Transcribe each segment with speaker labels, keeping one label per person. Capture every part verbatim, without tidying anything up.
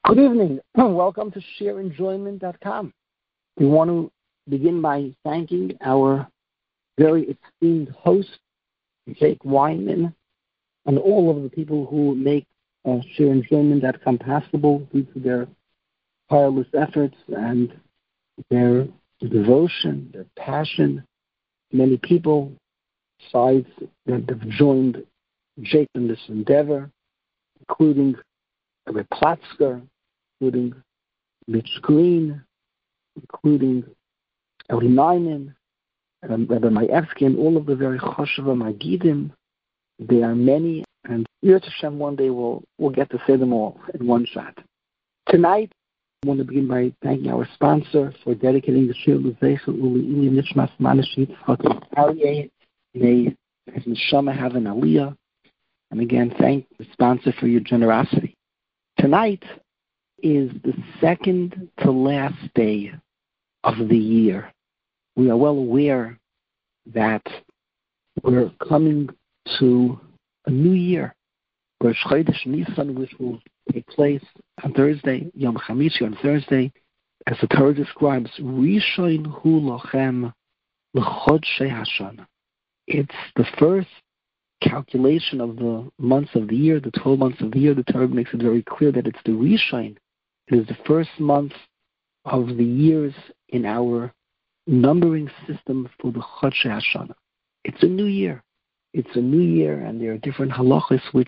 Speaker 1: Good evening. Welcome to share enjoyment dot com. We want to begin by thanking our very esteemed host, Jake Weinman, and all of the people who make uh, share enjoyment dot com possible due to their tireless efforts and their devotion, their passion. Many people, besides, that have joined Jake in this endeavor, including Rabbi Platzker, including Mitch Green, including Eli Nyman, um, Rabbi Maevsky, and all of the very Chosheva Magidim. There are many, and Yirtzeh Hashem, one day we'll, we'll get to say them all in one shot. Tonight, I want to begin by thanking our sponsor for dedicating the Shir L'Zeicha U'Le'ili Nishmas Manashit Chakim Aryeh. May his neshama have an aliyah. And again, thank the sponsor for your generosity. Tonight is the second to last day of the year. We are well aware that we're coming to a new year, Rosh Chodesh Nisan, which will take place on Thursday, Yom Chamishi on Thursday, as the Torah describes, Rishon Hu Lochem L'Chodshei Hashana. It's the first calculation of the months of the year, the twelve months of the year. The Torah makes it very clear that it's the Rishon. It is the first month of the years in our numbering system for the Chodshei Hashana. It's a new year. It's a new year, and there are different halachas which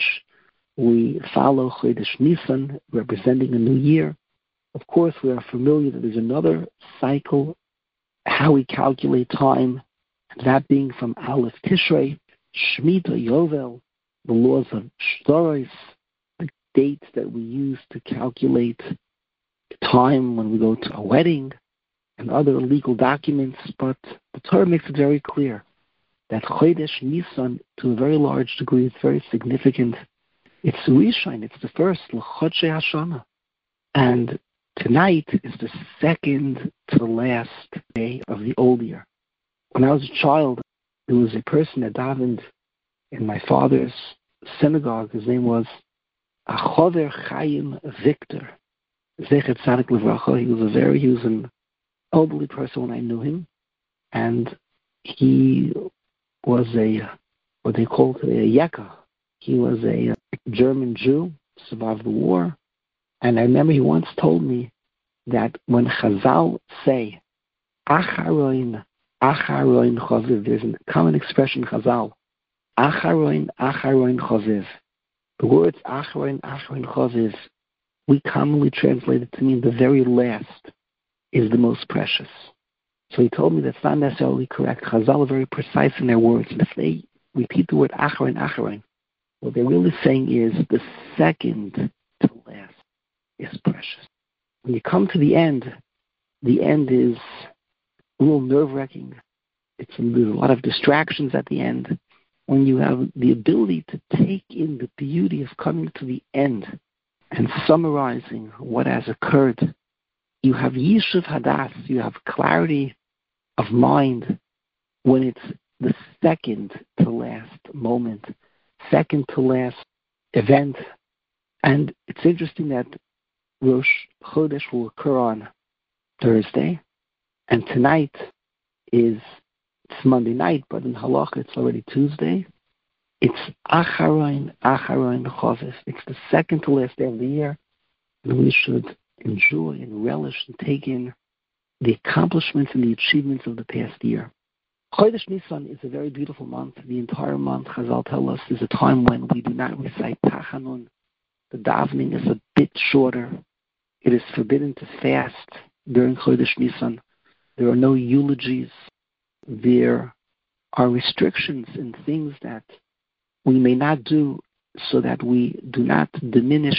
Speaker 1: we follow Chodesh Nisan, representing a new year. Of course, we are familiar that there's another cycle, how we calculate time, that being from Aleph Tishrei, Shemitah, Yovel, the laws of Shtoros, the dates that we use to calculate time when we go to a wedding, and other legal documents. But the Torah makes it very clear that Chodesh Nisan, to a very large degree, is very significant. It's Rishon, it's the first, L'Chodshei Hashana. And tonight is the second to last day of the old year. When I was a child, there was a person that davened in my father's synagogue. His name was Achover Chaim Victor. Zecher Tzadik Livracha. He was a very, he was an elderly person when I knew him. And he was a, what they call today, a Yekka. He was a German Jew, survived the war. And I remember he once told me that when Chazal say, Acharoin, Acharoin Chaviv, there's a common expression in Chazal, Acharoin, Acharoin Chaviv. The words Acharoin, Acharoin Chaviv, we commonly translate it to mean the very last is the most precious. So he told me that's not necessarily correct. Chazal are very precise in their words. And if they repeat the word Acharoin, Acharoin, what they're really saying is the second to last is precious. When you come to the end, the end is a little nerve-wracking. It's, there's a lot of distractions at the end. When you have the ability to take in the beauty of coming to the end and summarizing what has occurred, you have Yishuv Hadas, you have clarity of mind when it's the second to last moment, second to last event. And it's interesting that Rosh Chodesh will occur on Thursday, and tonight is it's Monday night, but in Halacha it's already Tuesday. It's Acharoin, Acharoin Chaviv. It's the second to last day of the year, and we should enjoy and relish and take in the accomplishments and the achievements of the past year. Chodesh Nisan is a very beautiful month. The entire month, Chazal tell us, is a time when we do not recite Tachanun. The davening is a bit shorter. It is forbidden to fast during Chodesh Nisan. There are no eulogies. There are restrictions in things that we may not do so that we do not diminish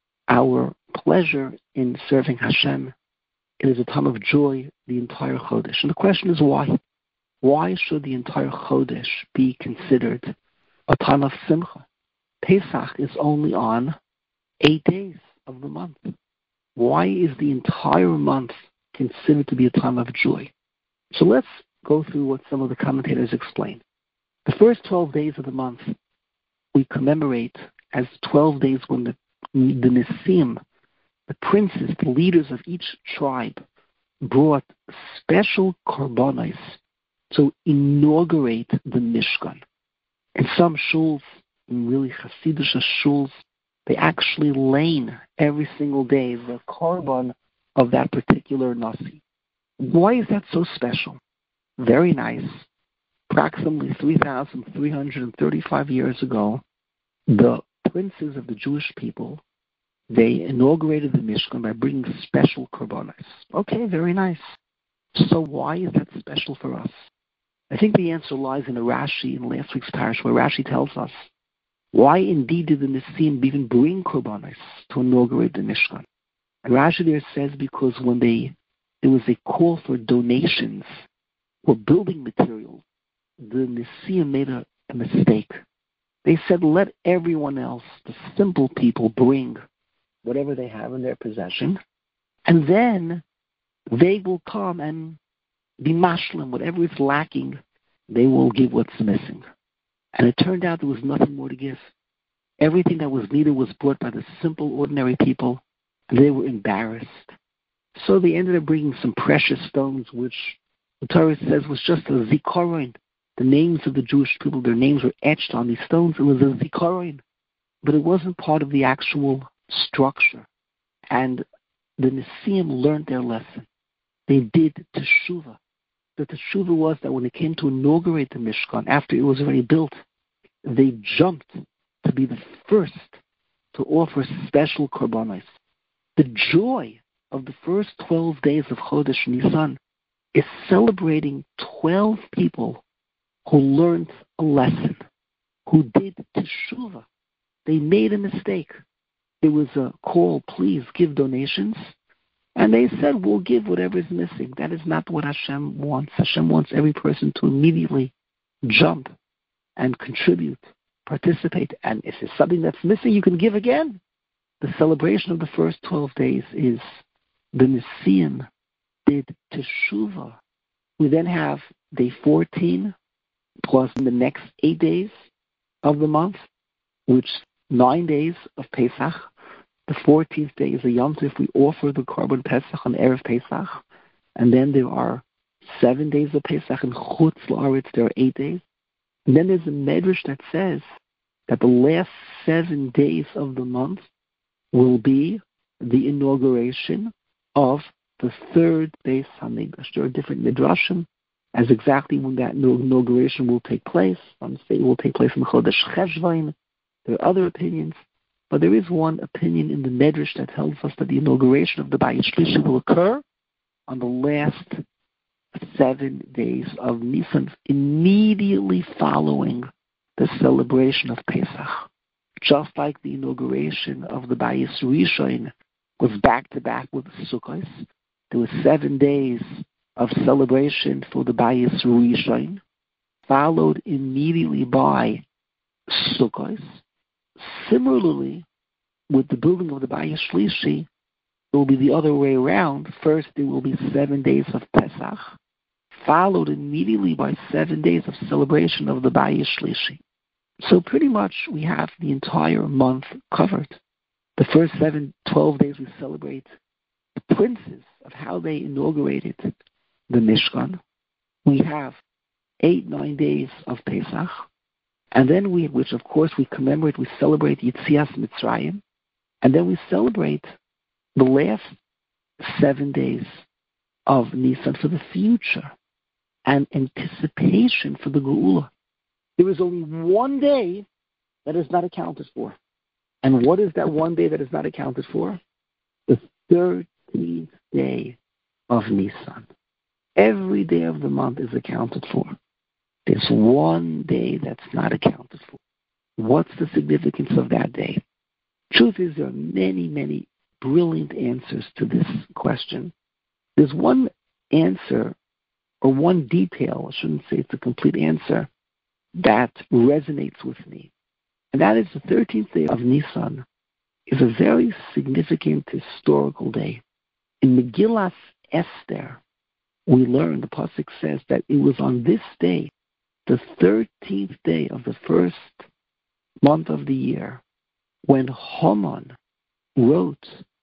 Speaker 1: our pleasure in serving Hashem. It is a time of joy, the entire Chodesh. And the question is why? Why should the entire Chodesh be considered a time of Simcha? Pesach is only on eight days of the month. Why is the entire month considered to be a time of joy? So let's go through what some of the commentators explain. The first twelve days of the month we commemorate as twelve days when the, the Nisim, the princes, the leaders of each tribe, brought special korbanos to inaugurate the Mishkan. In some shuls, in really Hasidic shuls, they actually lane every single day the korban of that particular nasi. Why is that so special? Very nice. Approximately three thousand three hundred thirty-five years ago, the princes of the Jewish people, they inaugurated the Mishkan by bringing special korbanos. Okay, very nice. So why is that special for us? I think the answer lies in a Rashi in last week's parish, where Rashi tells us why indeed did the Nisim even bring korbanos to inaugurate the Mishkan. And Rashi there says because when they there was a call for donations for building materials, the Nisim made a, a mistake. They said, let everyone else, the simple people, bring whatever they have in their possession, and then they will come and be mashlim, whatever is lacking, they will give what's missing. And it turned out there was nothing more to give. Everything that was needed was brought by the simple, ordinary people, and they were embarrassed. So they ended up bringing some precious stones, which the Torah says was just a zikaron. The names of the Jewish people, their names were etched on these stones. It was a zikaron, but it wasn't part of the actual structure. And the Nisim learned their lesson. They did teshuvah. The teshuvah was that when it came to inaugurate the Mishkan, after it was already built, they jumped to be the first to offer special korbanos. The joy of the first twelve days of Chodesh Nisan is celebrating twelve people who learned a lesson, who did teshuvah. They made a mistake. There was a call, please give donations. And they said, we'll give whatever is missing. That is not what Hashem wants. Hashem wants every person to immediately jump and contribute, participate. And if there's something that's missing, you can give again. The celebration of the first twelve days is the Nisim did teshuvah. We then have day fourteen plus the next eight days of the month, which nine days of Pesach. The fourteenth day is a Yom Tov. We offer the Korban Pesach on Erev Pesach. And then there are seven days of Pesach. In Chutz La'aretz, there are eight days. And then there's a Medrash that says that the last seven days of the month will be the inauguration of the third Beis HaMikdash. There are different Midrashim as exactly when that inauguration will take place. Some say it will take place in Chodesh Cheshvan. There are other opinions. But there is one opinion in the Medrash that tells us that the inauguration of the Bayis Shlishi will occur on the last seven days of Nisan, immediately following the celebration of Pesach. Just like the inauguration of the Bayis Rishon was back-to-back with Sukkot, there were seven days of celebration for the Bayis Rishon, followed immediately by Sukkot. Similarly, with the building of the Bayis Shlishi, it will be the other way around. First, there will be seven days of Pesach, followed immediately by seven days of celebration of the Bayis Shlishi. So pretty much we have the entire month covered. The first seven, twelve days we celebrate the princes of how they inaugurated the Mishkan. We have eight, nine days of Pesach. And then we, which of course we commemorate, we celebrate Yetzias Mitzrayim. And then we celebrate the last seven days of Nisan for the future and anticipation for the Geula. There is only one day that is not accounted for. And what is that one day that is not accounted for? The thirteenth day of Nisan. Every day of the month is accounted for. There's one day that's not accounted for. What's the significance of that day? Truth is, there are many, many brilliant answers to this question. There's one answer, or one detail, I shouldn't say it's a complete answer, that resonates with me. And that is the thirteenth day of Nisan is a very significant historical day. In Megillas Esther, we learn, the Pasuk says, that it was on this day, the thirteenth day of the first month of the year, when Haman wrote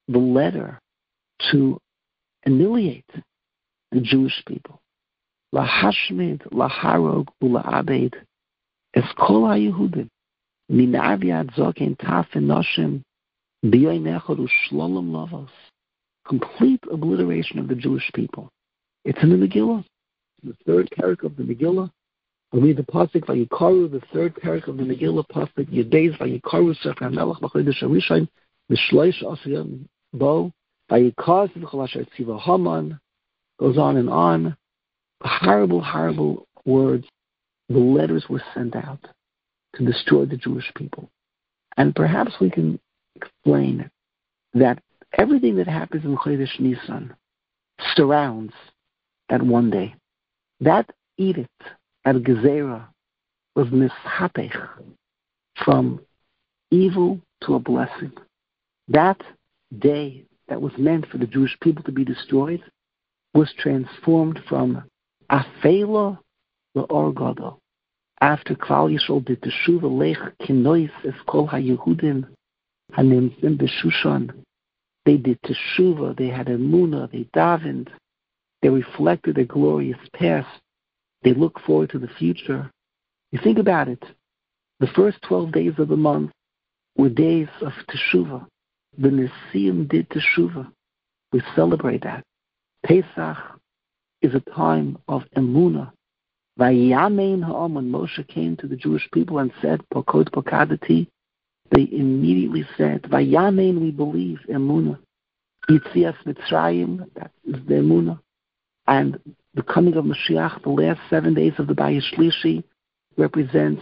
Speaker 1: the letter to annihilate the Jewish people. Lahashmid, laharog, ula'abed, es kol ha'yehudim, min aviad zoken taf and noshim, b'yoyim echad u'shlolim lavos. Complete obliteration of the Jewish people. It's in the Megillah, the third parak of the Megillah. I'll read the pasuk Vayikaru, the third parak of the Megillah, pasuk Yudbeis Vayikaru Sefer HaMelech B'chodesh HaRishon B'shloish Asiyam Bo Vayikaz V'chol Asher Tziva Haman. Goes on and on. Horrible, horrible words. The letters were sent out to destroy the Jewish people. And perhaps we can explain that everything that happens in Chodesh Nisan surrounds that one day. That edict, that gezerah, was mishapech, from evil to a blessing. That day that was meant for the Jewish people to be destroyed was transformed from afela le'or gadol. After Klal Yisrael did teshuva lech kinois es kol haYehudim hanimtzim b'Shushan, they did teshuva, they had emunah, they davened, they reflected their glorious past, they look forward to the future. You think about it. The first twelve days of the month were days of teshuva. The Nesiim did teshuva. We celebrate that. Pesach is a time of emunah. Vayamein ha'am, when Moshe came to the Jewish people and said, Pokot Pokadati, they immediately said, Vayamein, we believe, emunah. Yitzias Mitzrayim, that is the emunah. And the coming of Mashiach, the last seven days of the Bayis Shlishi, represents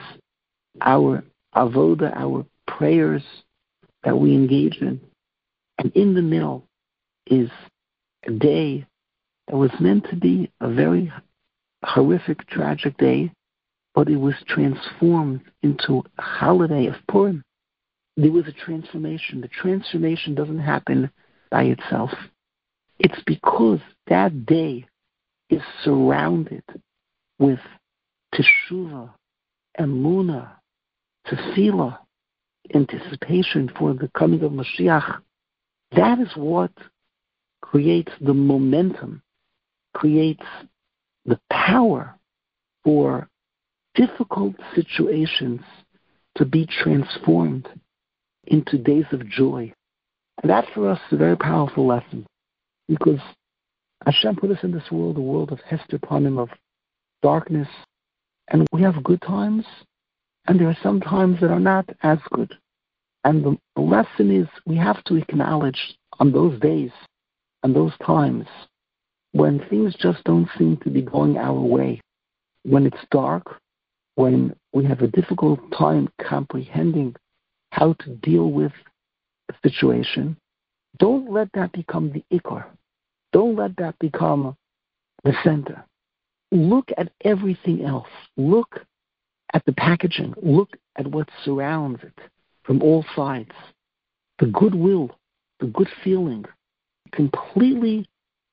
Speaker 1: our avoda, our prayers that we engage in. And in the middle is a day that was meant to be a very horrific, tragic day, but it was transformed into a holiday of Purim. There was a transformation. The transformation doesn't happen by itself. It's because that day is surrounded with teshuvah, emunah, tefillah, anticipation for the coming of Mashiach. That is what creates the momentum, creates the power for difficult situations to be transformed into days of joy. And that for us is a very powerful lesson, because Hashem put us in this world, a world of Hester Panim, of darkness, and we have good times, and there are some times that are not as good. And the, the lesson is we have to acknowledge on those days and those times when things just don't seem to be going our way, when it's dark, when we have a difficult time comprehending how to deal with the situation, don't let that become the ikar. Don't let that become the center. Look at everything else. Look at the packaging. Look at what surrounds it from all sides. The goodwill, the good feeling, completely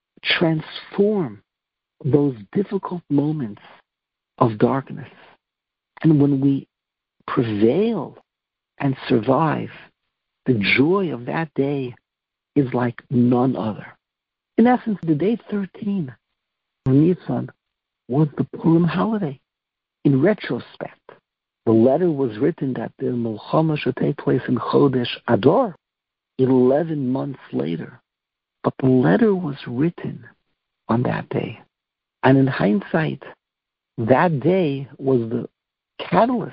Speaker 1: transform those difficult moments of darkness. And when we prevail and survive, the joy of that day is like none other. In essence, the day thirteen of Nisan was the Purim holiday. In retrospect, the letter was written that the Milchama should take place in Chodesh Adar, eleven months later. But the letter was written on that day. And in hindsight, that day was the catalyst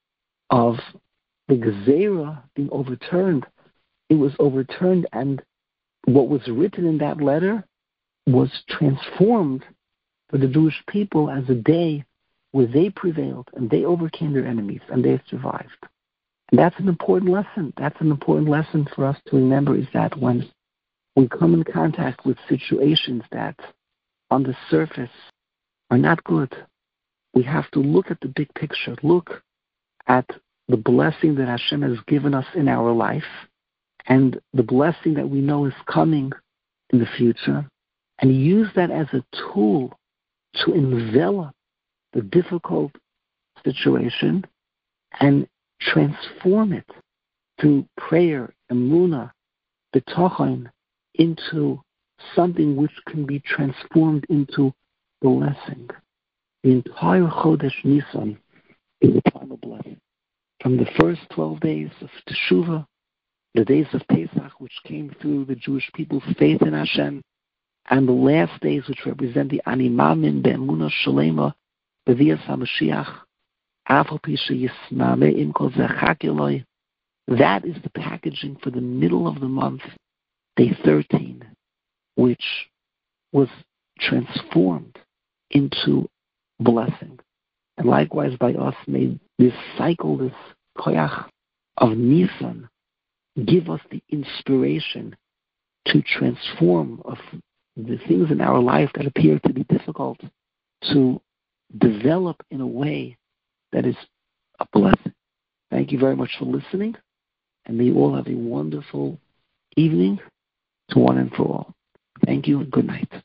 Speaker 1: of the Gezerah being overturned. It was overturned, and what was written in that letter was transformed for the Jewish people as a day where they prevailed and they overcame their enemies and they survived. And that's an important lesson. That's an important lesson for us to remember, is that when we come in contact with situations that on the surface are not good, we have to look at the big picture, look at the blessing that Hashem has given us in our life and the blessing that we know is coming in the future, and use that as a tool to envelop the difficult situation and transform it through prayer, emunah, bitachon into something which can be transformed into blessing. The entire Chodesh Nisan is a time of blessing. From the first twelve days of Teshuvah, the days of Pesach, which came through the Jewish people's faith in Hashem, and the last days, which represent the Animamin Be'emunah Shalema B'vias HaMashiach, Afal Pi Sheyismameh Im Kol Zechak Eloi. That is the packaging for the middle of the month, day thirteen, which was transformed into blessing. And likewise by us, may this cycle, this koyach of Nisan, give us the inspiration to transform of the things in our life that appear to be difficult, to develop in a way that is a blessing. Thank you very much for listening, and may you all have a wonderful evening to one and for all. Thank you and good night.